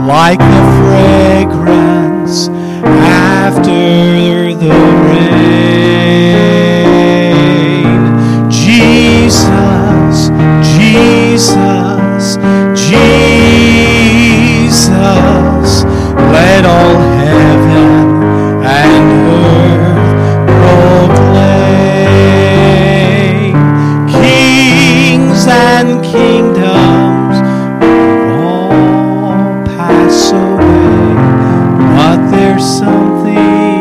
like the fragrance after the rain. Jesus, Jesus, Jesus, let all heaven and earth proclaim. Kings and kingdoms all pass away, but there's something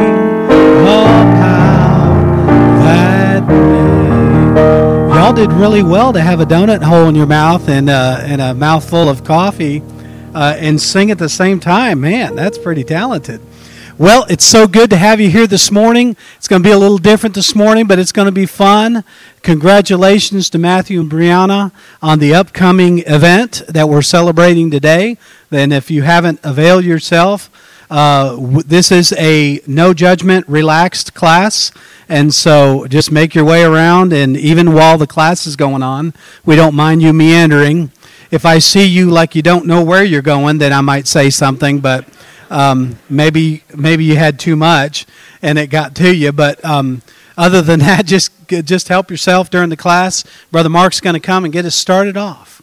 about that name. Y'all did really well to have a donut hole in your mouth and a mouthful of coffee and sing at the same time. Man, that's pretty talented. Well, it's so good to have you here this morning. It's going to be a little different this morning, but it's going to be fun. Congratulations to Matthew and Brianna on the upcoming event that we're celebrating today. And if you haven't availed yourself, this is a no judgment, relaxed class. And so just make your way around, and even while the class is going on, we don't mind you meandering. If I see you like you don't know where you're going, then I might say something, but maybe you had too much and it got to you. But other than that, just help yourself during the class. Brother Mark's going to come and get us started off.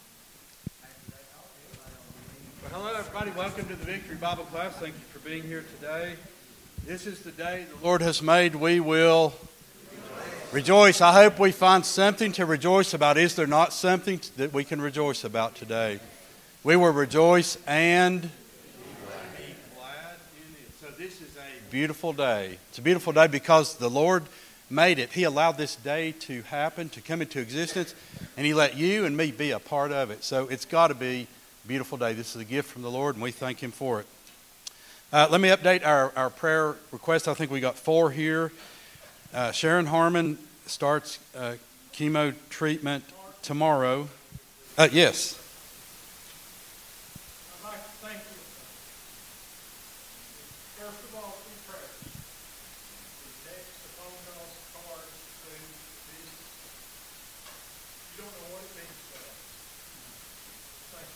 Well, hello, everybody. Welcome to the Victory Bible class. Thank you for being here today. This is the day the Lord has made. We will rejoice. I hope we find something to rejoice about. Is there not something that we can rejoice about today? We will rejoice and be glad in it. So this is a beautiful day. It's a beautiful day because the Lord made it. He allowed this day to happen, to come into existence, and He let you and me be a part of it. So it's got to be a beautiful day. This is a gift from the Lord, and we thank Him for it. Let me update our prayer request. I think we got 4 here. Sharon Harmon starts chemo treatment tomorrow. Yes. I'd like to thank you. First of all, 2 prayers. The text, the phone calls, cards, food, business. You don't know what it means to us. Thank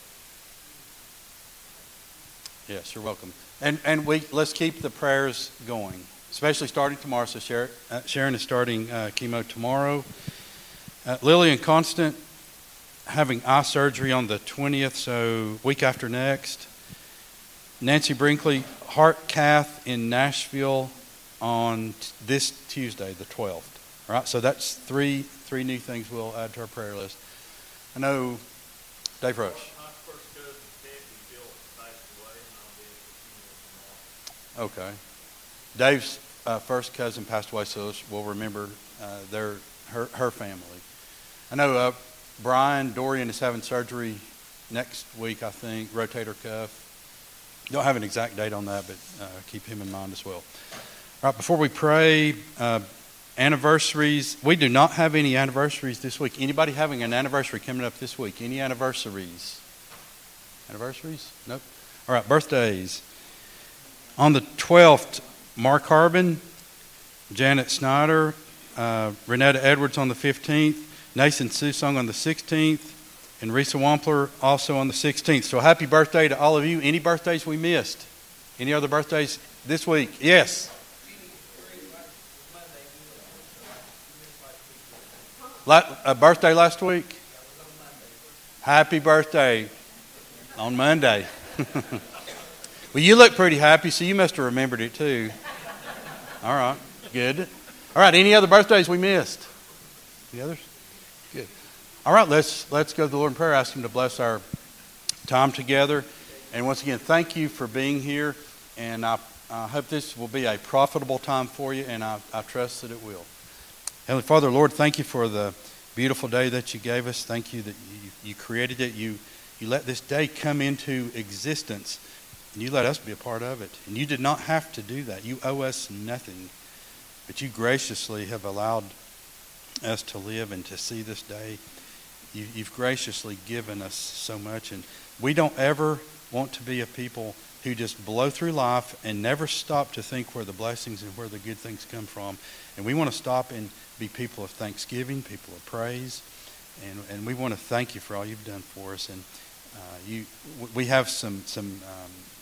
you. Yes, you're welcome. And let's keep the prayers going, especially starting tomorrow. So Sharon is starting chemo tomorrow. Lily and Constant having eye surgery on the 20th, so week after next. Nancy Brinkley, heart cath in Nashville on this Tuesday, the 12th. All right, so that's three new things we'll add to our prayer list. I know Dave Roche. My first cousin, Kathy Bill, passed away, and I'll be at the funeral tomorrow. Okay. Dave's first cousin passed away, so we'll remember her family. I know Brian Dorian is having surgery next week, I think, rotator cuff. Don't have an exact date on that, but keep him in mind as well. All right, before we pray, anniversaries. We do not have any anniversaries this week. Anybody having an anniversary coming up this week? Any anniversaries? Anniversaries? Nope. All right, birthdays. On the 12th, Mark Harbin, Janet Snyder, Renetta Edwards on the 15th, Nathan Susong on the 16th, and Risa Wampler also on the 16th. So happy birthday to all of you. Any birthdays we missed? Any other birthdays this week? Yes. A birthday last week? Happy birthday on Monday. Well, you look pretty happy, so you must have remembered it too. All right, good. All right, any other birthdays we missed? Any others? Good. All right, let's go to the Lord in prayer, ask Him to bless our time together. And once again, thank you for being here. And I hope this will be a profitable time for you, and I trust that it will. Heavenly Father, Lord, thank you for the beautiful day that you gave us. Thank you that you created it. You let this day come into existence, and you let us be a part of it. And you did not have to do that. You owe us nothing. But you graciously have allowed us to live and to see this day. You've graciously given us so much. And we don't ever want to be a people who just blow through life and never stop to think where the blessings and where the good things come from. And we want to stop and be people of thanksgiving, people of praise. And we want to thank you for all you've done for us. And we have some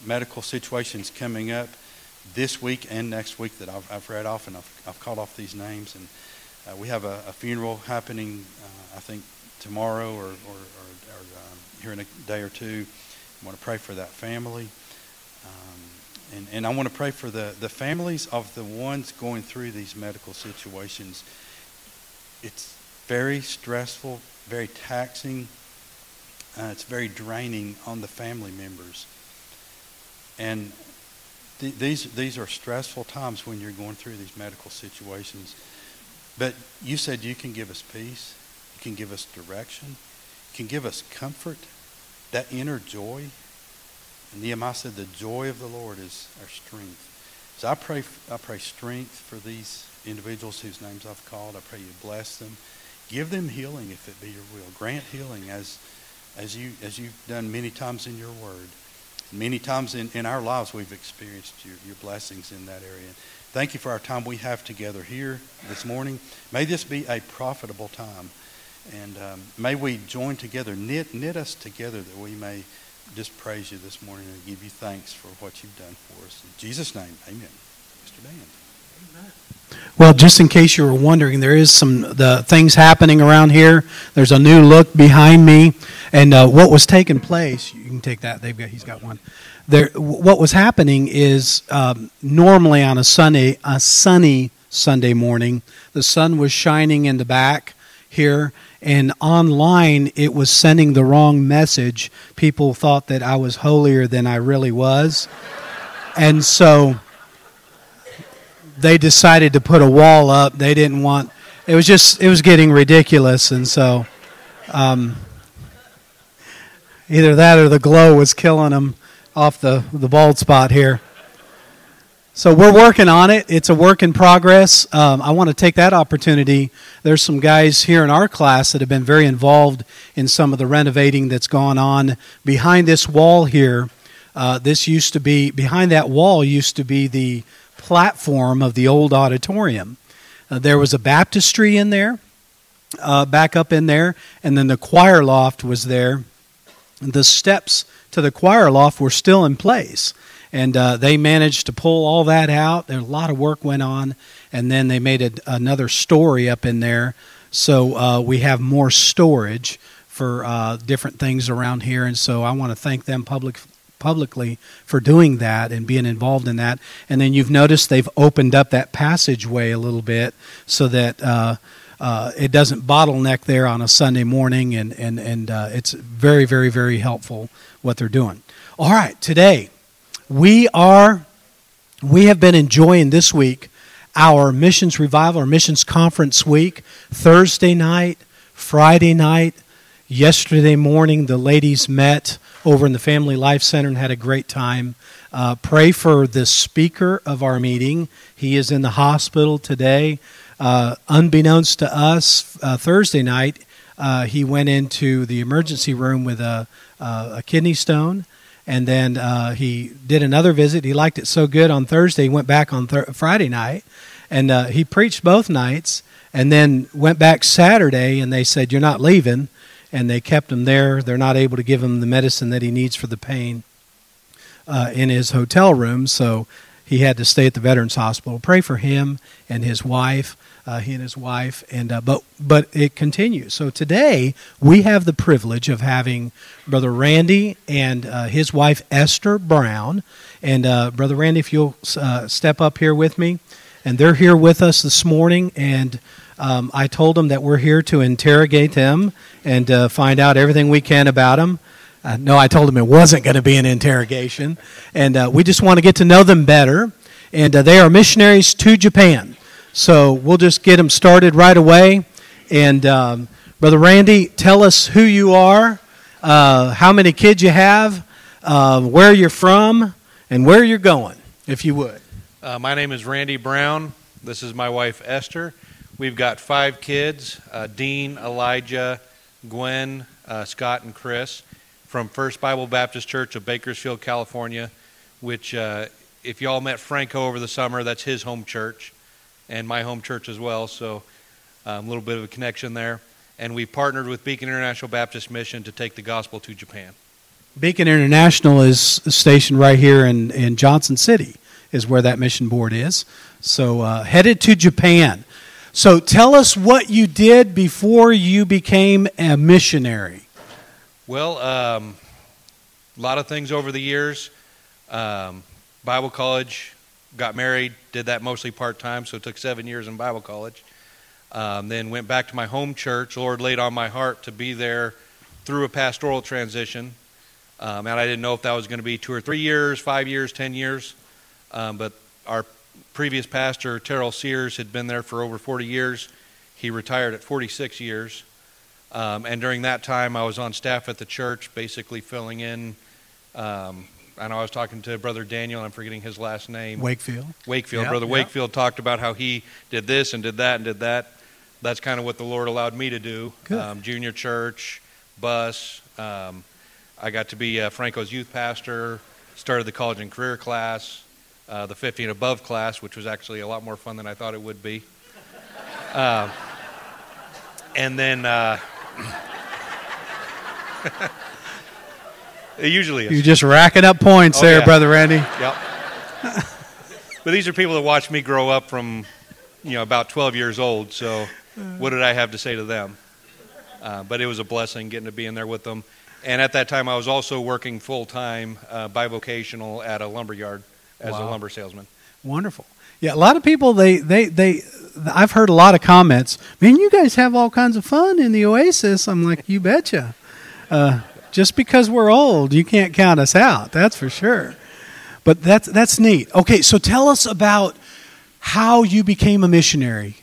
medical situations coming up this week and next week that I've read off, and I've called off these names. And we have a funeral happening, I think, tomorrow or here in a day or two. I want to pray for that family. And I want to pray for the families of the ones going through these medical situations. It's very stressful, very taxing. It's very draining on the family members. And these are stressful times when you're going through these medical situations. But you said you can give us peace. You can give us direction. You can give us comfort, that inner joy. And Nehemiah said the joy of the Lord is our strength. So I pray strength for these individuals whose names I've called. I pray you bless them. Give them healing if it be your will. Grant healing as you've done many times in your word. Many times in our lives we've experienced your blessings in that area. Thank you for our time we have together here this morning. May this be a profitable time. And may we join together, knit us together that we may just praise you this morning and give you thanks for what you've done for us. In Jesus' name, amen. Mr. Dan. Amen. Well, just in case you were wondering, there is the things happening around here. There's a new look behind me, and what was taking place. You can take that. He's got one. There. What was happening is normally on a sunny Sunday morning, the sun was shining in the back here, and online it was sending the wrong message. People thought that I was holier than I really was, and so they decided to put a wall up. They didn't want. It was getting ridiculous, and so either that or the glow was killing them off the bald spot here. So we're working on it. It's a work in progress. I want to take that opportunity. There's some guys here in our class that have been very involved in some of the renovating that's gone on behind this wall here. This used to be, behind that wall used to be the platform of the old auditorium. There was a baptistry in there, back up in there, and then the choir loft was there. The steps to the choir loft were still in place, and they managed to pull all that out. There a lot of work went on, and then they made another story up in there, so we have more storage for different things around here, and so I want to thank them publicly for doing that and being involved in that. And then you've noticed they've opened up that passageway a little bit so that it doesn't bottleneck there on a Sunday morning, and it's very, very, very helpful what they're doing. All right, today we have been enjoying this week our missions revival, our missions conference week. Thursday night, Friday night, yesterday morning, the ladies met over in the Family Life Center and had a great time. Pray for the speaker of our meeting. He is in the hospital today. Unbeknownst to us, Thursday night, he went into the emergency room with a kidney stone, and then he did another visit. He liked it so good on Thursday, he went back on Friday night, and he preached both nights, and then went back Saturday, and they said, "You're not leaving," and they kept him there. They're not able to give him the medicine that he needs for the pain in his hotel room, so he had to stay at the Veterans Hospital. Pray for him and his wife. He and his wife, and but it continues. So today we have the privilege of having Brother Randy and his wife Esther Brown. And Brother Randy, if you'll step up here with me, and they're here with us this morning. And I told them that we're here to interrogate them and find out everything we can about them. No, I told them it wasn't going to be an interrogation, and we just want to get to know them better. And they are missionaries to Japan. So we'll just get them started right away. And Brother Randy, tell us who you are, how many kids you have, where you're from, and where you're going, if you would. My name is Randy Brown. This is my wife, Esther. We've got 5 kids, Dean, Elijah, Gwen, Scott, and Chris, from First Bible Baptist Church of Bakersfield, California, which if y'all met Franco over the summer, that's his home church. And my home church as well, so a little bit of a connection there. And we partnered with Beacon International Baptist Mission to take the gospel to Japan. Beacon International is stationed right here in Johnson City, is where that mission board is. So headed to Japan. So tell us what you did before you became a missionary. Well, a lot of things over the years. Bible college, got married, did that mostly part-time, so it took 7 years in Bible college. Then went back to my home church. The Lord laid on my heart to be there through a pastoral transition. And I didn't know if that was going to be 2 or 3 years, 5 years, 10 years. But our previous pastor, Terrell Sears, had been there for over 40 years. He retired at 46 years. And during that time, I was on staff at the church, basically filling in. I know I was talking to Brother Daniel, and I'm forgetting his last name. Wakefield. Yep, Brother Wakefield talked about how he did this and did that and did that. That's kind of what the Lord allowed me to do. Junior church, bus. I got to be Franco's youth pastor, started the college and career class, the 50 and above class, which was actually a lot more fun than I thought it would be. And then... It usually is. You're just racking up points there, yeah. Brother Randy. Yep. But these are people that watched me grow up from, about 12 years old. So what did I have to say to them? But it was a blessing getting to be in there with them. And at that time, I was also working full-time bivocational at a lumber yard as a lumber salesman. Wonderful. Yeah, a lot of people, I've heard a lot of comments, man, you guys have all kinds of fun in the Oasis. I'm like, you betcha. Just because we're old, you can't count us out. That's for sure. But that's neat. Okay, so tell us about how you became a missionary.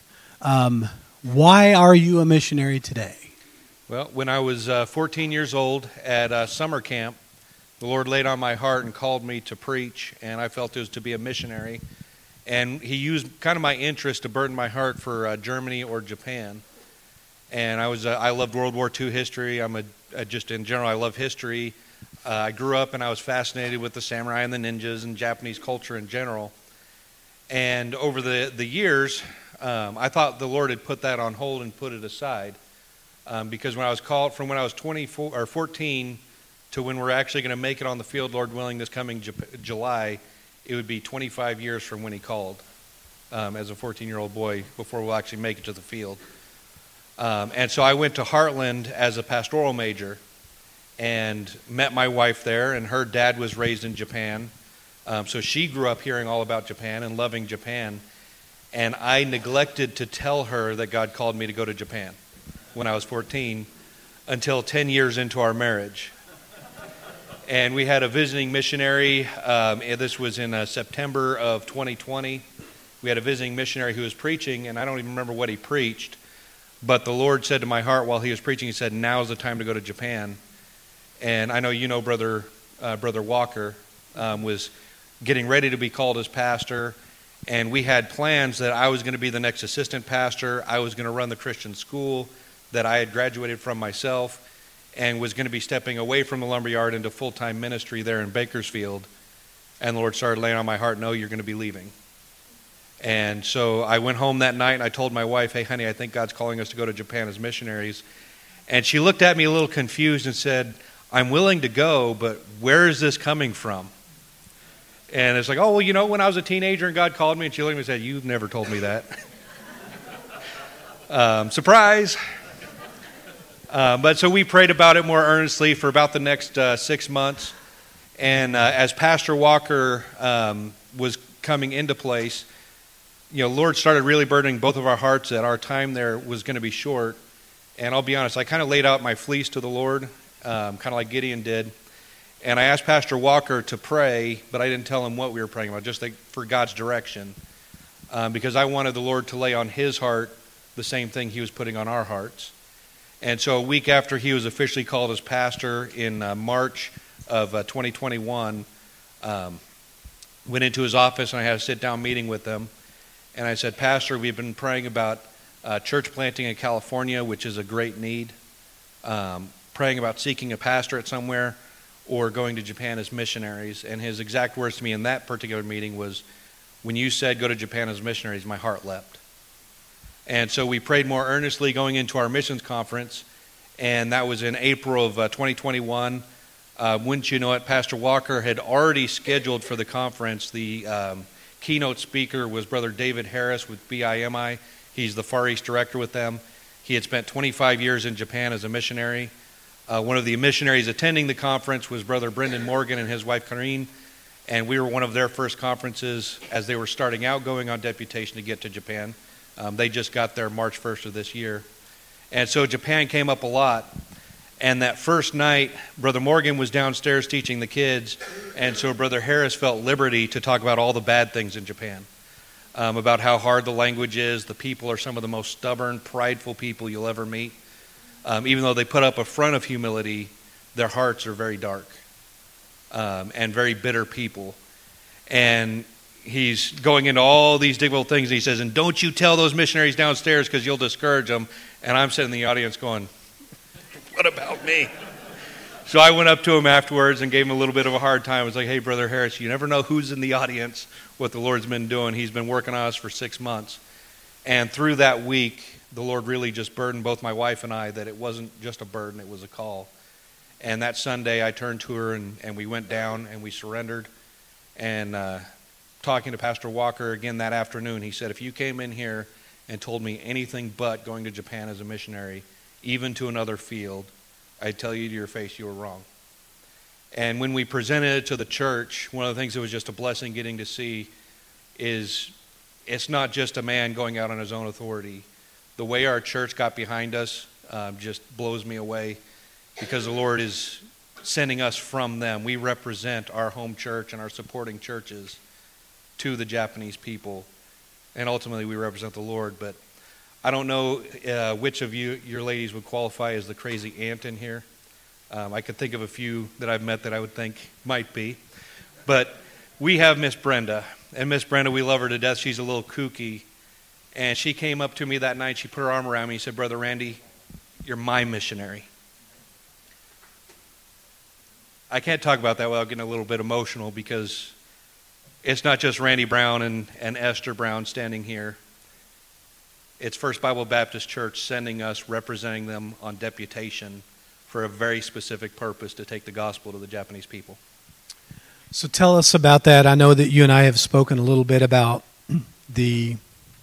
Why are you a missionary today? Well, when I was 14 years old at summer camp, the Lord laid on my heart and called me to preach, and I felt it was to be a missionary. And He used kind of my interest to burden my heart for Germany or Japan. And I loved World War II history. Just in general, I love history. I grew up and I was fascinated with the samurai and the ninjas and Japanese culture in general. And over the years, I thought the Lord had put that on hold and put it aside. Because when I was called, from when I was 24 or 14 to when we're actually going to make it on the field, Lord willing, this coming July, it would be 25 years from when He called as a 14-year-old boy before we'll actually make it to the field. And so I went to Heartland as a pastoral major and met my wife there, and her dad was raised in Japan. So she grew up hearing all about Japan and loving Japan. And I neglected to tell her that God called me to go to Japan when I was 14 until 10 years into our marriage. And we had a visiting missionary. This was in September of 2020. We had a visiting missionary who was preaching, and I don't even remember what he preached. But the Lord said to my heart while He was preaching, He said, now's the time to go to Japan. And I know Brother Walker was getting ready to be called as pastor. And we had plans that I was going to be the next assistant pastor. I was going to run the Christian school that I had graduated from myself and was going to be stepping away from the lumberyard into full-time ministry there in Bakersfield. And the Lord started laying on my heart, no, you're going to be leaving. And so I went home that night and I told my wife, hey, honey, I think God's calling us to go to Japan as missionaries. And she looked at me a little confused and said, I'm willing to go, but where is this coming from? And it's like, oh, well, when I was a teenager and God called me, and she looked at me and said, you've never told me that. Surprise. But so we prayed about it more earnestly for about the next 6 months. And as Pastor Walker was coming into place, Lord started really burdening both of our hearts that our time there was going to be short. And I'll be honest, I kind of laid out my fleece to the Lord, kind of like Gideon did. And I asked Pastor Walker to pray, but I didn't tell him what we were praying about, just for God's direction. Because I wanted the Lord to lay on his heart the same thing He was putting on our hearts. And so a week after he was officially called as pastor in March of 2021, went into his office and I had a sit-down meeting with him. And I said, Pastor, we've been praying about church planting in California, which is a great need. Praying about seeking a pastorate somewhere or going to Japan as missionaries. And his exact words to me in that particular meeting was, when you said go to Japan as missionaries, my heart leapt. And so we prayed more earnestly going into our missions conference. And that was in April of 2021. Wouldn't you know it, Pastor Walker had already scheduled for the conference. The keynote speaker was Brother David Harris with BIMI. He's the Far East director with them. He had spent 25 years in Japan as a missionary. One of the missionaries attending the conference was Brother Brendan Morgan and his wife Karine, and we were one of their first conferences as they were starting out going on deputation to get to Japan. They just got there March 1st of this year. And so Japan came up a lot. And that first night, Brother Morgan was downstairs teaching the kids, and so Brother Harris felt liberty to talk about all the bad things in Japan, about how hard the language is. The people are some of the most stubborn, prideful people you'll ever meet. Even though they put up a front of humility, their hearts are very dark and very bitter people. And he's going into all these difficult things, and he says, and don't you tell those missionaries downstairs because you'll discourage them. And I'm sitting in the audience going, what about me? So I went up to him afterwards and gave him a little bit of a hard time. I was like, hey, Brother Harris, you never know who's in the audience, what the Lord's been doing. He's been working on us for 6 months. And through that week, the Lord really just burdened both my wife and I that it wasn't just a burden, it was a call. And that Sunday I turned to her and we went down and we surrendered. And talking to Pastor Walker again that afternoon, he said, if you came in here and told me anything but going to Japan as a missionary, even to another field, I tell you to your face you were wrong. And when we presented it to the church, one of the things that was just a blessing getting to see is it's not just a man going out on his own authority. The way our church got behind us just blows me away because the Lord is sending us from them. We represent our home church and our supporting churches to the Japanese people. And ultimately we represent the Lord, but I don't know which of your ladies would qualify as the crazy aunt in here. I could think of a few that I've met that I would think might be. But we have Miss Brenda. And Miss Brenda, we love her to death. She's a little kooky. And she came up to me that night. She put her arm around me and said, Brother Randy, you're my missionary. I can't talk about that without getting a little bit emotional because it's not just Randy Brown and Esther Brown standing here. It's First Bible Baptist Church sending us, representing them on deputation for a very specific purpose to take the gospel to the Japanese people. So tell us about that. I know that you and I have spoken a little bit about the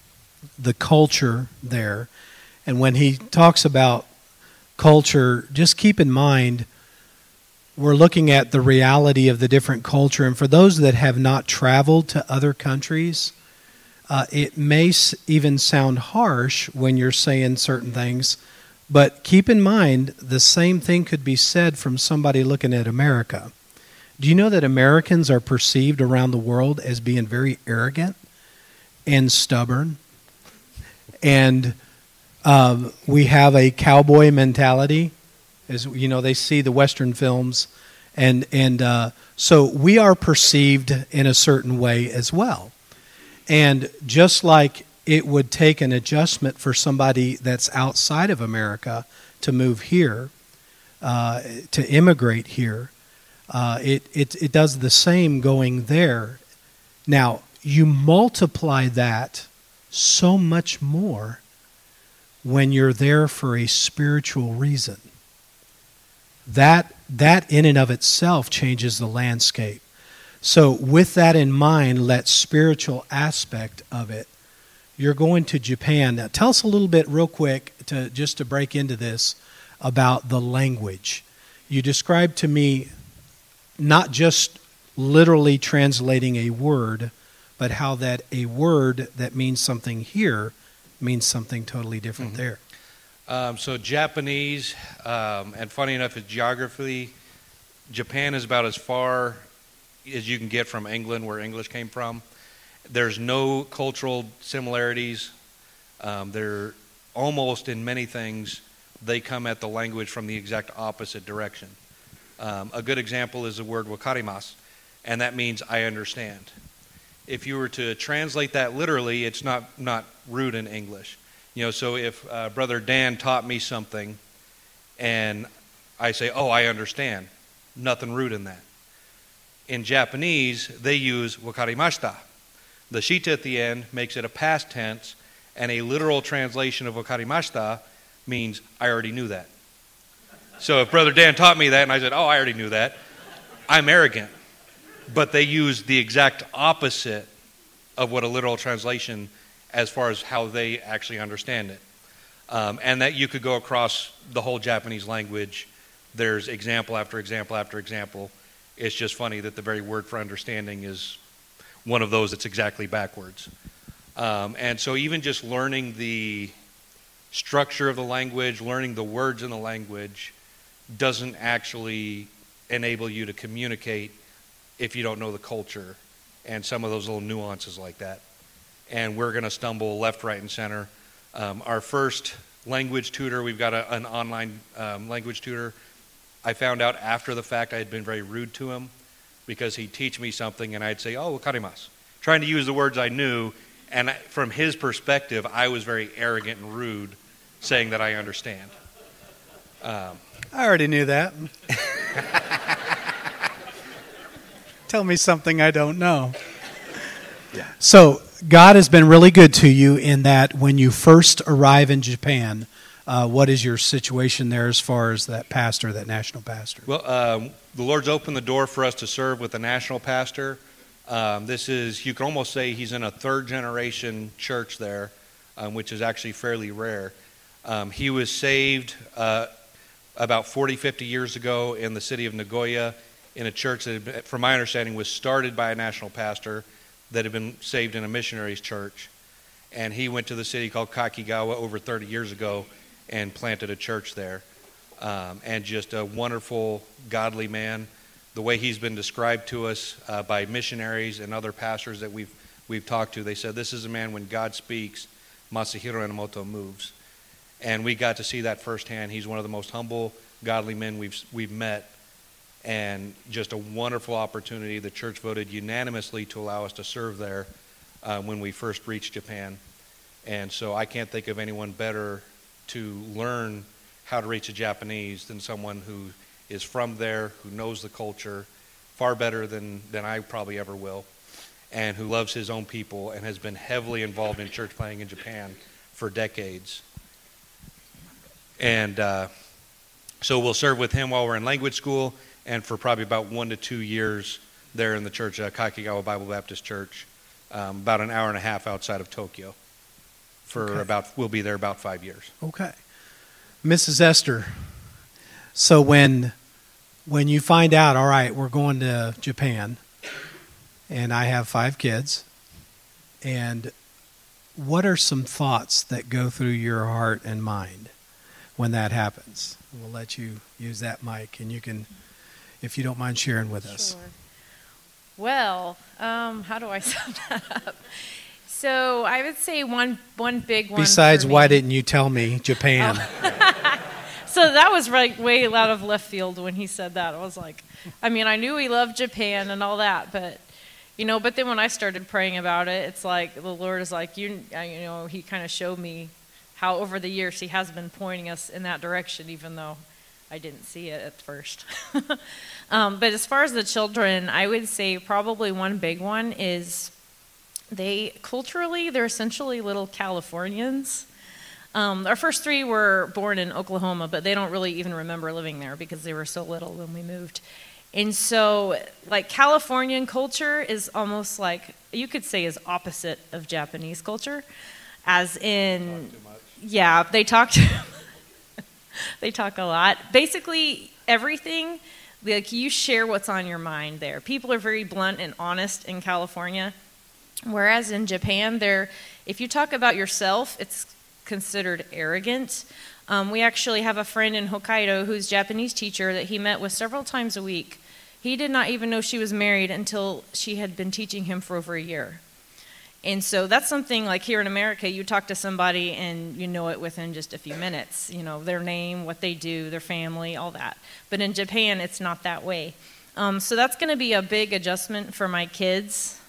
culture there. And when he talks about culture, just keep in mind we're looking at the reality of the different culture. And for those that have not traveled to other countries, it may even sound harsh when you're saying certain things, but keep in mind the same thing could be said from somebody looking at America. Do you know that Americans are perceived around the world as being very arrogant and stubborn? And we have a cowboy mentality. As you know, they see the Western films, and so we are perceived in a certain way as well. And just like it would take an adjustment for somebody that's outside of America to move here, to immigrate here, it does the same going there. Now, you multiply that so much more when you're there for a spiritual reason. That in and of itself changes the landscape. So with that in mind, that spiritual aspect of it, you're going to Japan. Now tell us a little bit real quick, just to break into this, about the language. You described to me not just literally translating a word, but how that a word that means something here means something totally different there. So Japanese, and funny enough, it's geography. Japan is about as far as you can get from England, where English came from. There's no cultural similarities. They're almost, in many things, they come at the language from the exact opposite direction. A good example is the word wakarimasu, and that means I understand. If you were to translate that literally, it's not rude in English. You know, so if Brother Dan taught me something, and I say, oh, I understand, nothing rude in that. In Japanese, they use wakarimashita. The shita at the end makes it a past tense, and a literal translation of wakarimashita means I already knew that. So if Brother Dan taught me that and I said, oh, I already knew that, I'm arrogant. But they use the exact opposite of what a literal translation as far as how they actually understand it. And that you could go across the whole Japanese language. There's example after example after example. It's just funny that the very word for understanding is one of those that's exactly backwards. And so even just learning the structure of the language, learning the words in the language, doesn't actually enable you to communicate if you don't know the culture and some of those little nuances like that. And we're going to stumble left, right, and center. Our first language tutor, we've got an online language tutor. I found out after the fact I had been very rude to him because he'd teach me something and I'd say, oh, wakarimasu, trying to use the words I knew. And from his perspective, I was very arrogant and rude, saying that I understand. I already knew that. Tell me something I don't know. Yeah. So God has been really good to you in that when you first arrive in Japan, what is your situation there as far as that pastor, that national pastor? Well, the Lord's opened the door for us to serve with a national pastor. This is, you can almost say he's in a third generation church there, which is actually fairly rare. He was saved about 40, 50 years ago in the city of Nagoya in a church that, from my understanding, was started by a national pastor that had been saved in a missionary's church. And he went to the city called Kakigawa over 30 years ago and planted a church there. And just a wonderful, godly man. The way he's been described to us by missionaries and other pastors that we've talked to, they said, this is a man, when God speaks, Masahiro Enomoto moves. And we got to see that firsthand. He's one of the most humble, godly men we've met. And just a wonderful opportunity. The church voted unanimously to allow us to serve there when we first reached Japan. And so I can't think of anyone better to learn how to reach a Japanese than someone who is from there, who knows the culture far better than I probably ever will, and who loves his own people and has been heavily involved in church planting in Japan for decades. And so we'll serve with him while we're in language school, and for probably about 1 to 2 years there in the church, Kakigawa Bible Baptist Church, about an hour and a half outside of Tokyo. We'll be there about 5 years. Okay. Mrs. Esther, so when you find out, all right, we're going to Japan, and I have 5 kids, and what are some thoughts that go through your heart and mind when that happens? We'll let you use that mic, and you can, if you don't mind sharing with us. Sure. Well, how do I sum that up? So I would say one big one. Besides, why didn't you tell me Japan? Oh. So that was way out of left field when he said that. I was like, I mean, I knew he loved Japan and all that, but then when I started praying about it, it's like the Lord is like, he kind of showed me how over the years he has been pointing us in that direction, even though I didn't see it at first. But as far as the children, I would say probably one big one is they're essentially little Californians. Our first 3 were born in Oklahoma, but they don't really even remember living there because they were so little when we moved. And so, like, Californian culture is almost like, you could say, is opposite of Japanese culture, as in, yeah, they talk they talk a lot. Basically, everything, like, you share what's on your mind there. People are very blunt and honest in California, whereas in Japan, if you talk about yourself, it's considered arrogant. We actually have a friend in Hokkaido who's a Japanese teacher that he met with several times a week. He did not even know she was married until she had been teaching him for over a year. And so that's something like here in America, you talk to somebody and you know it within just a few minutes. Their name, what they do, their family, all that. But in Japan, it's not that way. So that's going to be a big adjustment for my kids.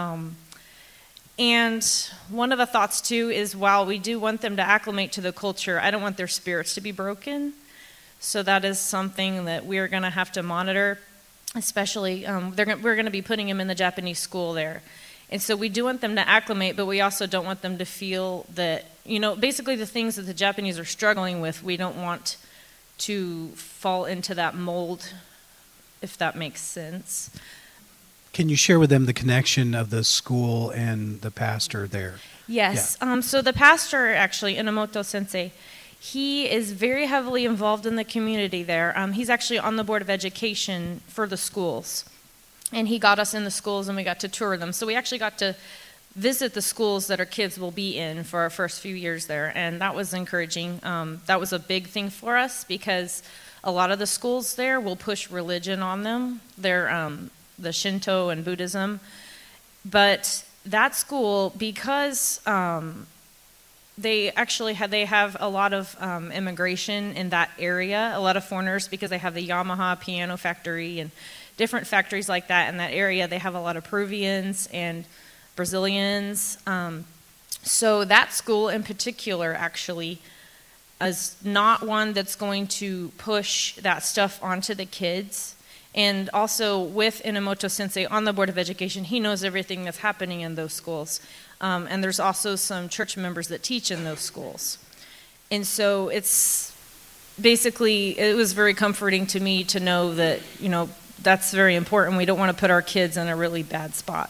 And one of the thoughts, too, is while we do want them to acclimate to the culture, I don't want their spirits to be broken. So that is something that we're going to have to monitor, especially we're going to be putting them in the Japanese school there. And so we do want them to acclimate, but we also don't want them to feel that, basically the things that the Japanese are struggling with, we don't want to fall into that mold, if that makes sense. Can you share with them the connection of the school and the pastor there? Yes. So the pastor, actually, Inamoto Sensei, he is very heavily involved in the community there. He's actually on the Board of Education for the schools. And he got us in the schools and we got to tour them. So we actually got to visit the schools that our kids will be in for our first few years there. And that was encouraging. That was a big thing for us because a lot of the schools there will push religion on them. They're the Shinto and Buddhism. But that school, because they have a lot of immigration in that area, a lot of foreigners, because they have the Yamaha piano factory and different factories like that in that area. They have a lot of Peruvians and Brazilians. So that school in particular actually is not one that's going to push that stuff onto the kids. And also with Inamoto Sensei on the Board of Education, he knows everything that's happening in those schools. And there's also some church members that teach in those schools. And so it's basically, it was very comforting to me to know that, you know, that's very important. We don't want to put our kids in a really bad spot.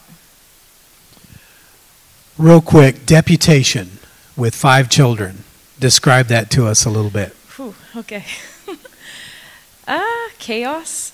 Real quick, deputation with 5 children. Describe that to us a little bit. Whew, okay. Chaos.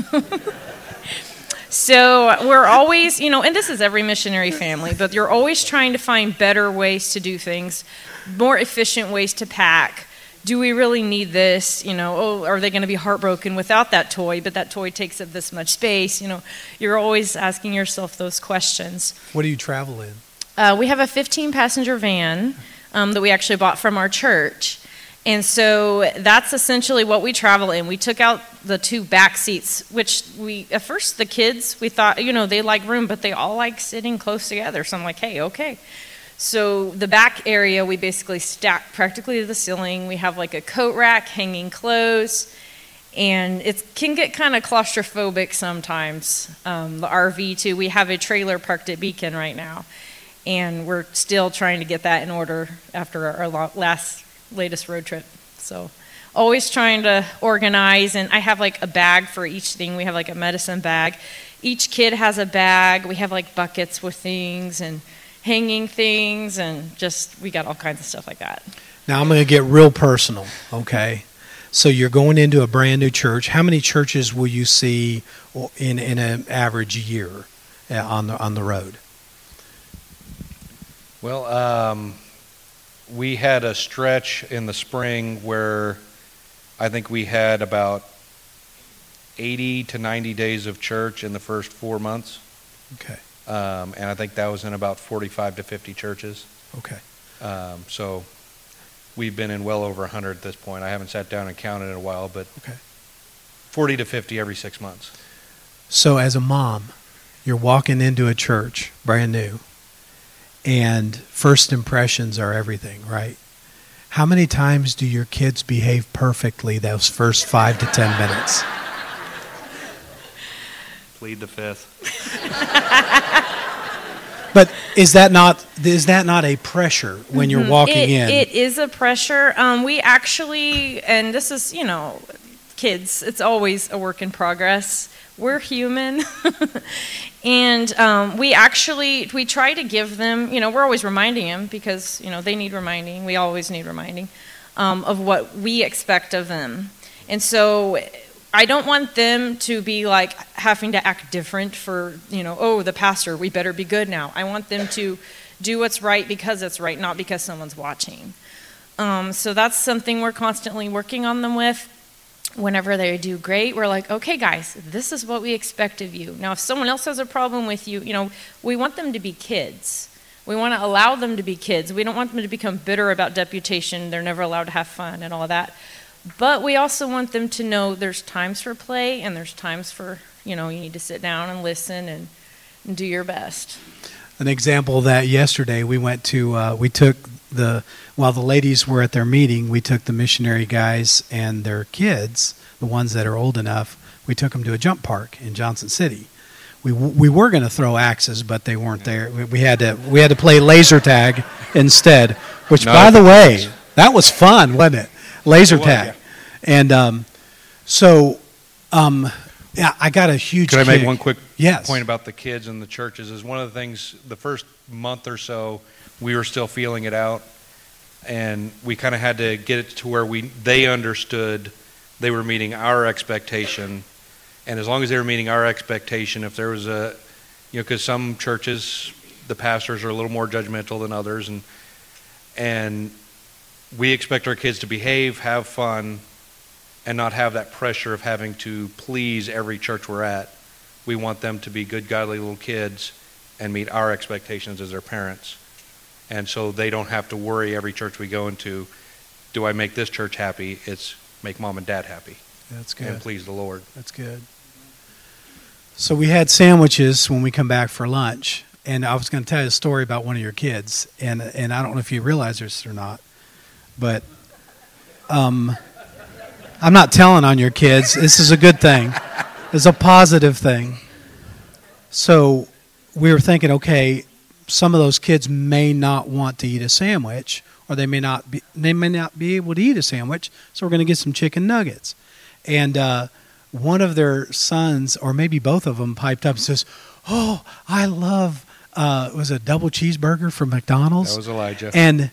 So we're always, you know, and this is every missionary family, but you're always trying to find better ways to do things, more efficient ways to pack. Do we really need this? You know, oh, are they going to be heartbroken without that toy, but that toy takes up this much space? You know, you're always asking yourself those questions. What do you travel in? We have a 15-passenger van that we actually bought from our church. And so that's essentially what we travel in. We took out the 2 back seats, which at first the kids, we thought, you know, they like room, but they all like sitting close together. So I'm like, hey, okay. So the back area, we basically stack practically to the ceiling. We have like a coat rack, hanging clothes, and it can get kind of claustrophobic sometimes. The RV too. We have a trailer parked at Beacon right now, and we're still trying to get that in order after our latest road trip. So always trying to organize, and I have like a bag for each thing. We have like a medicine bag. Each kid has a bag. We have like buckets with things and hanging things, and just we got all kinds of stuff like that. Now I'm going to get real personal, okay? So you're going into a brand new church. How many churches will you see in an average year on the road? Well, we had a stretch in the spring where I think we had about 80 to 90 days of church in the first 4 months. Okay. And I think that was in about 45 to 50 churches. Okay. So we've been in well over 100 at this point. I haven't sat down and counted in a while, but okay. 40 to 50 every 6 months. So as a mom, you're walking into a church, brand new, and first impressions are everything, right? How many times do your kids behave perfectly those first 5 to 10 minutes? Plead the fifth. But is that not a pressure when you're walking in? It is a pressure. We actually, and this is, you know, kids, it's always a work in progress. We're human. And we try to give them, you know, we're always reminding them because, you know, they need reminding. We always need reminding of what we expect of them. And so I don't want them to be like having to act different for, you know, oh, the pastor, we better be good now. I want them to do what's right because it's right, not because someone's watching. So that's something we're constantly working on them with. Whenever they do great, we're like, okay, guys, this is what we expect of you. Now, if someone else has a problem with you, you know, we want them to be kids. We want to allow them to be kids. We don't want them to become bitter about deputation. They're never allowed to have fun and all that. But we also want them to know there's times for play and there's times for, you know, you need to sit down and listen and do your best. An example of that yesterday, we went to, while the ladies were at their meeting, we took the missionary guys and their kids, the ones that are old enough, we took them to a jump park in Johnson City. We were going to throw axes, but they weren't there. We had to play laser tag instead, which, by the way, that was fun, wasn't it? Laser tag. And so, yeah, I got a huge. Could I make kick. one quick Yes. point about the kids and the churches? Is one of the things, the first month or so, we were still feeling it out, and we kind of had to get it to where they understood they were meeting our expectation, and as long as they were meeting our expectation, if there was because some churches, the pastors are a little more judgmental than others, and we expect our kids to behave, have fun, and not have that pressure of having to please every church we're at. We want them to be good, godly little kids and meet our expectations as their parents. And so they don't have to worry every church we go into, do I make this church happy? It's make mom and dad happy. That's good. And please the Lord. That's good. So we had sandwiches when we come back for lunch, and I was going to tell you a story about one of your kids, and I don't know if you realize this or not, but I'm not telling on your kids. This is a good thing. It's a positive thing. So we were thinking, okay, some of those kids may not want to eat a sandwich, or they may not be able to eat a sandwich, so we're going to get some chicken nuggets. And one of their sons, or maybe both of them, piped up and says, "Oh, I love it was a double cheeseburger from McDonald's." That was Elijah. And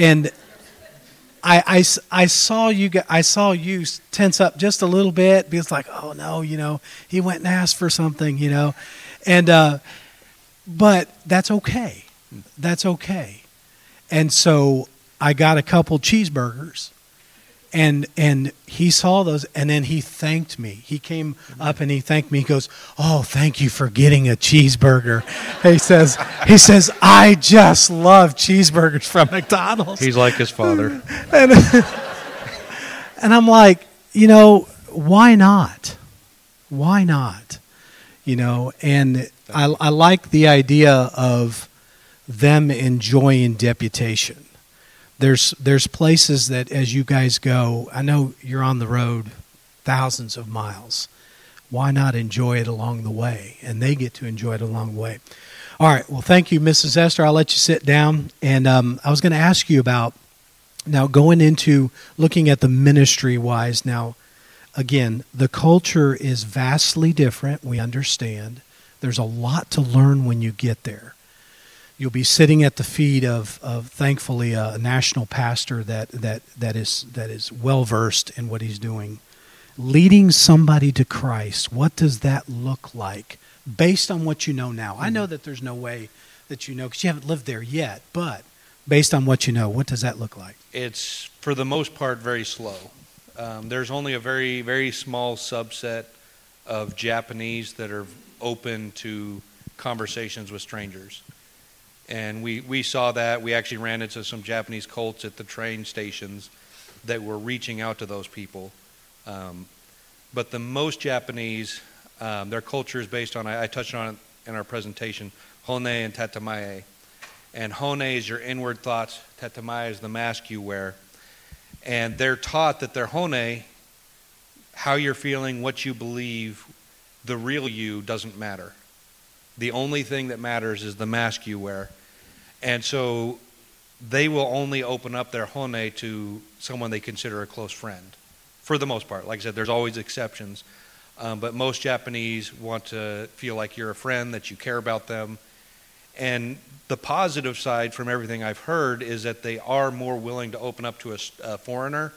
I saw you tense up just a little bit because like, oh no, he went and asked for something, and but that's okay. That's okay. And so I got a couple cheeseburgers, and he saw those, and then he thanked me. He came up and he thanked me. He goes, "Oh, thank you for getting a cheeseburger." He says, "I just love cheeseburgers from McDonald's." He's like his father. And I'm like, why not? Why not? And I like the idea of them enjoying deputation. There's places that as you guys go, I know you're on the road thousands of miles. Why not enjoy it along the way? And they get to enjoy it along the way. All right. Well, thank you, Mrs. Esther. I'll let you sit down. And I was going to ask you about now going into looking at the ministry-wise. Now, again, the culture is vastly different. We understand. There's a lot to learn when you get there. You'll be sitting at the feet of thankfully a national pastor that is well versed in what he's doing, leading somebody to Christ. What does that look like based on what you know now? I know that there's no way that because you haven't lived there yet, but based on what you know, what does that look like? It's, for the most part, very slow. There's only a very, very small subset of Japanese that are open to conversations with strangers. And we saw that. We actually ran into some Japanese cults at the train stations that were reaching out to those people. But the most Japanese, their culture is based on, I touched on it in our presentation, Hone and Tatemae. And Hone is your inward thoughts, Tatemae is the mask you wear. And they're taught that their Hone, how you're feeling, what you believe, the real you doesn't matter. The only thing that matters is the mask you wear. And so they will only open up their Hone to someone they consider a close friend, for the most part. Like I said, there's always exceptions. But most Japanese want to feel like you're a friend, that you care about them. And the positive side from everything I've heard is that they are more willing to open up to a foreigner,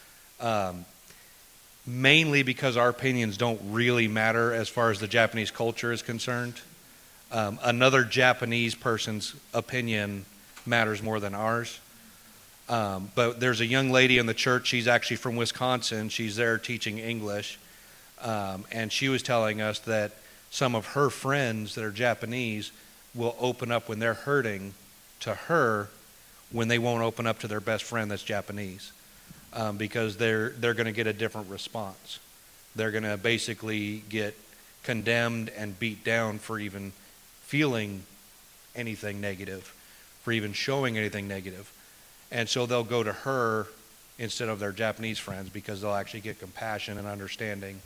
mainly because our opinions don't really matter as far as the Japanese culture is concerned. Another Japanese person's opinion matters more than ours. But there's a young lady in the church. She's actually from Wisconsin. She's there teaching English. And she was telling us that some of her friends that are Japanese will open up when they're hurting to her when they won't open up to their best friend that's Japanese. Because they're going to get a different response. They're going to basically get condemned and beat down for even feeling anything negative, for even showing anything negative. And so they'll go to her instead of their Japanese friends because they'll actually get compassion and understanding.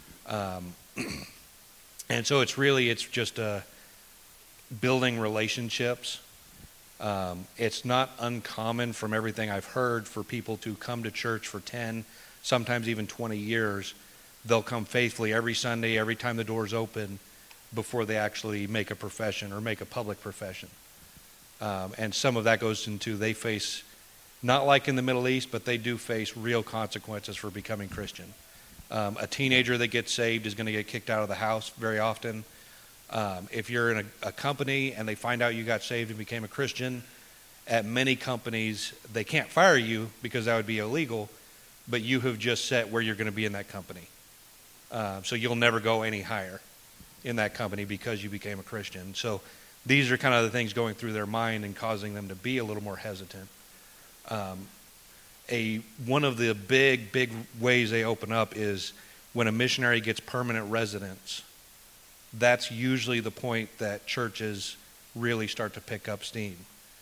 And so it's just building relationships. It's not uncommon from everything I've heard for people to come to church for 10, sometimes even 20 years, they'll come faithfully every Sunday, every time the doors open, before they actually make a profession or make a public profession. And some of that goes into they face, not like in the Middle East, but they do face real consequences for becoming Christian. A teenager that gets saved is going to get kicked out of the house very often. If you're in a company and they find out you got saved and became a Christian, at many companies, they can't fire you because that would be illegal, but you have just set where you're going to be in that company. So you'll never go any higher in that company because you became a Christian. So these are kind of the things going through their mind and causing them to be a little more hesitant. One of the big ways they open up is when a missionary gets permanent residence. That's usually the point that churches really start to pick up steam.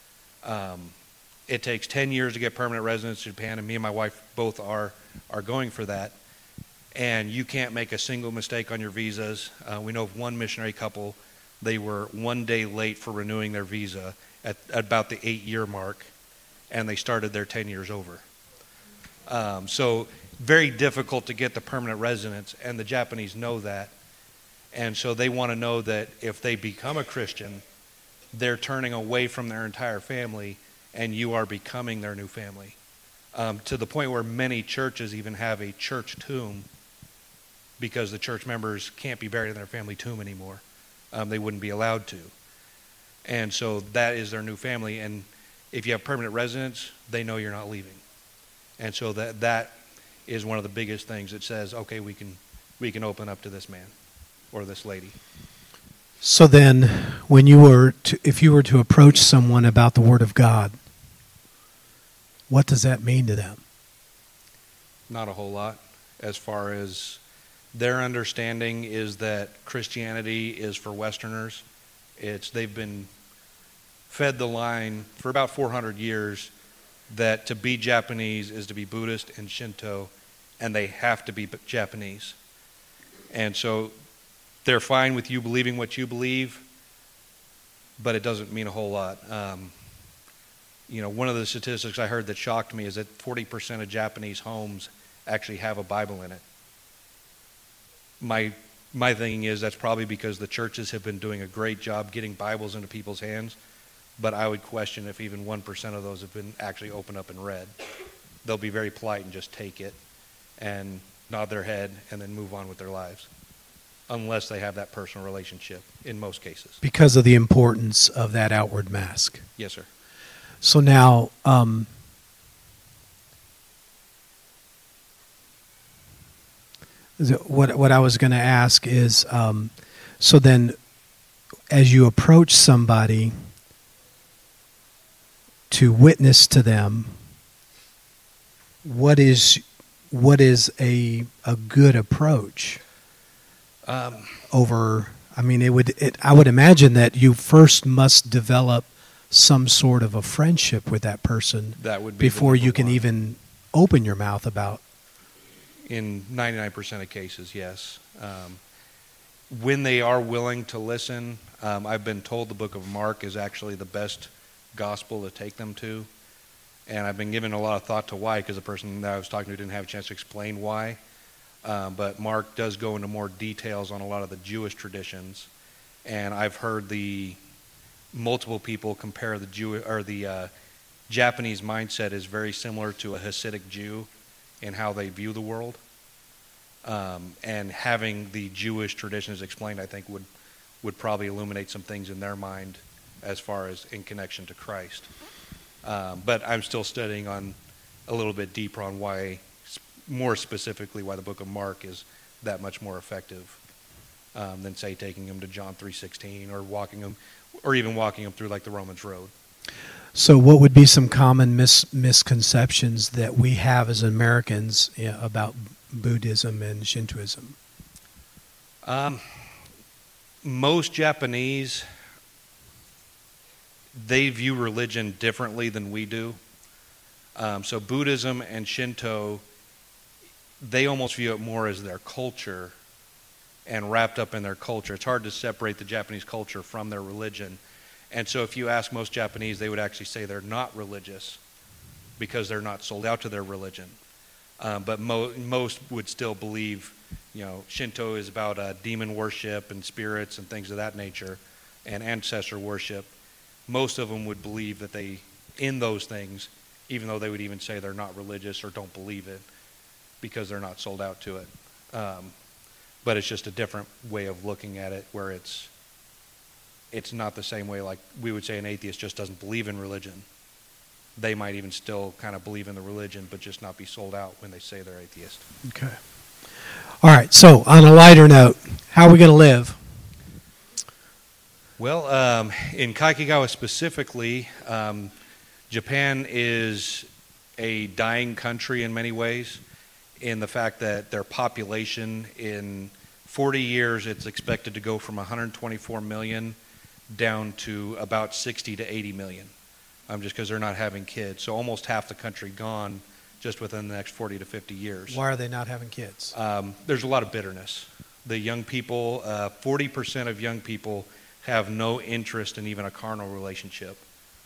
It takes 10 years to get permanent residence in Japan, and me and my wife both are going for that. And you can't make a single mistake on your visas. We know of one missionary couple, they were 1 day late for renewing their visa at about the 8-year mark, and they started their 10 years over. So very difficult to get the permanent residence, and the Japanese know that. And so they want to know that if they become a Christian, they're turning away from their entire family, and you are becoming their new family. To the point where many churches even have a church tomb because the church members can't be buried in their family tomb anymore. They wouldn't be allowed to. And so that is their new family. And if you have permanent residence, they know you're not leaving. And so that is one of the biggest things that says, okay, we can open up to this man or this lady. So then, if you were to approach someone about the Word of God, what does that mean to them? Not a whole lot. As far as their understanding is that Christianity is for Westerners. They've been fed the line for about 400 years that to be Japanese is to be Buddhist and Shinto, and they have to be Japanese. And so they're fine with you believing what you believe, but it doesn't mean a whole lot. One of the statistics I heard that shocked me is that 40% of Japanese homes actually have a Bible in it. My thinking is that's probably because the churches have been doing a great job getting Bibles into people's hands, but I would question if even 1% of those have been actually opened up and read. They'll be very polite and just take it and nod their head and then move on with their lives, unless they have that personal relationship in most cases. Because of the importance of that outward mask. Yes, sir. So now, what I was going to ask is, so then, as you approach somebody to witness to them, what is a good approach? I would imagine that you first must develop some sort of a friendship with that person that would be before you can even open your mouth about. In 99% of cases, yes. When they are willing to listen, I've been told the book of Mark is actually the best gospel to take them to. And I've been giving a lot of thought to why, because the person that I was talking to didn't have a chance to explain why. But Mark does go into more details on a lot of the Jewish traditions. And I've heard multiple people compare the Japanese mindset is very similar to a Hasidic Jew in how they view the world. And having the Jewish traditions explained, I think, would probably illuminate some things in their mind as far as in connection to Christ. But I'm still studying on a little bit deeper on why, more specifically, why the book of Mark is that much more effective than, say, taking them to John 3:16 or even walking them through like the Romans Road. So what would be some common misconceptions that we have as Americans about Buddhism and Shintoism? Most Japanese, they view religion differently than we do. So Buddhism and Shinto, they almost view it more as their culture and wrapped up in their culture. It's hard to separate the Japanese culture from their religion. And so if you ask most Japanese, they would actually say they're not religious because they're not sold out to their religion. But most would still believe, Shinto is about demon worship and spirits and things of that nature, and ancestor worship. Most of them would believe that in those things, even though they would even say they're not religious or don't believe it, because they're not sold out to it. But it's just a different way of looking at it, where it's not the same way like we would say an atheist just doesn't believe in religion. They might even still kind of believe in the religion, but just not be sold out when they say they're atheist. Okay. All right. So on a lighter note, how are we going to live? Well, in Kakegawa specifically, Japan is a dying country in many ways, in the fact that their population in 40 years, it's expected to go from 124 million down to about 60 to 80 million, just because they're not having kids. So almost half the country gone just within the next 40 to 50 years. Why are they not having kids? There's a lot of bitterness. The young people, 40% of young people have no interest in even a carnal relationship.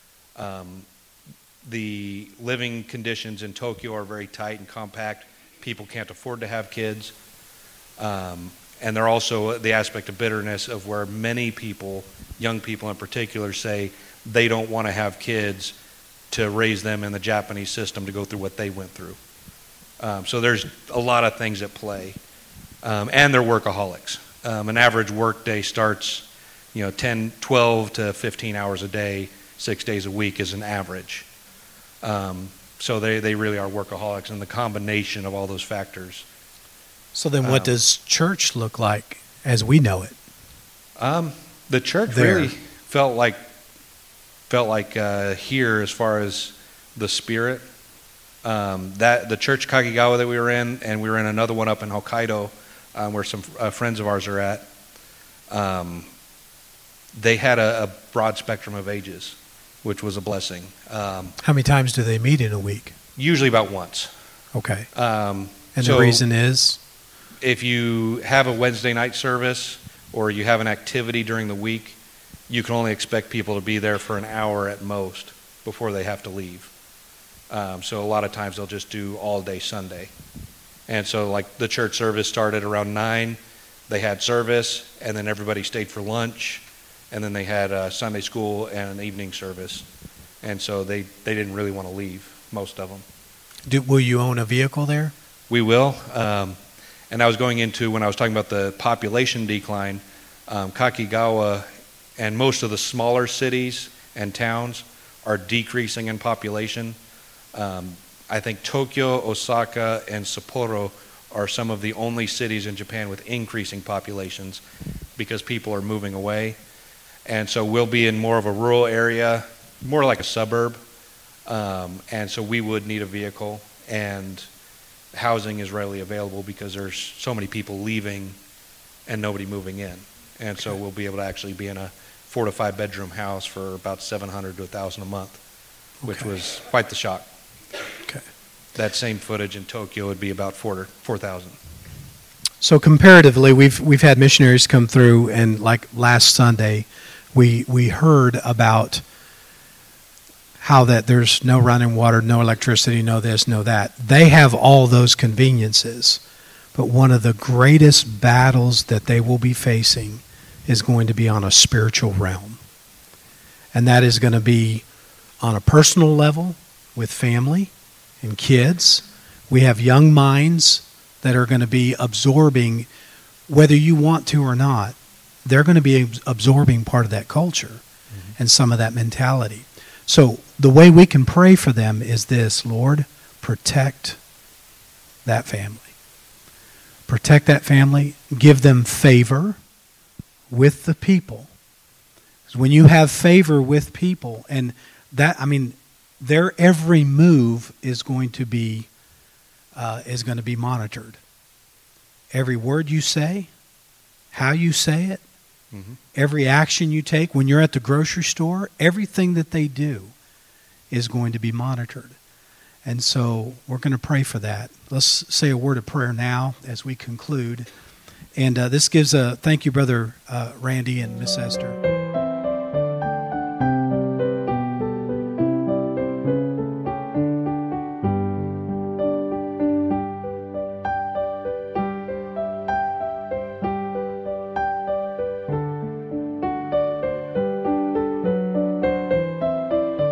The living conditions in Tokyo are very tight and compact. People can't afford to have kids. And they're also the aspect of bitterness of where many people, young people in particular, say they don't want to have kids to raise them in the Japanese system to go through what they went through. So there's a lot of things at play. And they're workaholics. An average work day starts, 10, 12 to 15 hours a day, 6 days a week is an average. So they really are workaholics, and the combination of all those factors. So then what does church look like as we know it? The church really felt like here as far as the spirit. That the church Kakegawa that we were in, and we were in another one up in Hokkaido, where some friends of ours are at. They had a broad spectrum of ages, which was a blessing. How many times do they meet in a week? Usually about once. Okay. And the reason is? If you have a Wednesday night service or you have an activity during the week, you can only expect people to be there for an hour at most before they have to leave. So a lot of times they'll just do all day Sunday. And so like the church service started around 9. They had service, and then everybody stayed for lunch. And then they had Sunday school and an evening service. And so they didn't really want to leave, most of them. Will you own a vehicle there? We will. And I was going into, when I was talking about the population decline, Kakegawa and most of the smaller cities and towns are decreasing in population. I think Tokyo, Osaka, and Sapporo are some of the only cities in Japan with increasing populations because people are moving away. And so we'll be in more of a rural area, more like a suburb. And so we would need a vehicle, and housing is readily available because there's so many people leaving and nobody moving in. And so we'll be able to actually be in a 4 to 5 bedroom house for about $700 to $1,000 a month, which was quite the shock. Okay. That same footage in Tokyo would be about $4,000. So comparatively, we've had missionaries come through, and like last Sunday, we heard about how that there's no running water, no electricity, no this, no that. They have all those conveniences, but one of the greatest battles that they will be facing is going to be on a spiritual realm. And that is going to be on a personal level with family and kids. We have young minds that are going to be absorbing, whether you want to or not, they're going to be absorbing part of that culture and some of that mentality. So the way we can pray for them is this: Lord, protect that family. Protect that family. Give them favor with the people. Because when you have favor with people, and that, their every move is going to be monitored. Every word you say, how you say it, every action you take. When you're at the grocery store, everything that they do is going to be monitored. And so we're going to pray for that. Let's say a word of prayer now as we conclude. And this gives a thank you, Brother Randy and Miss Esther.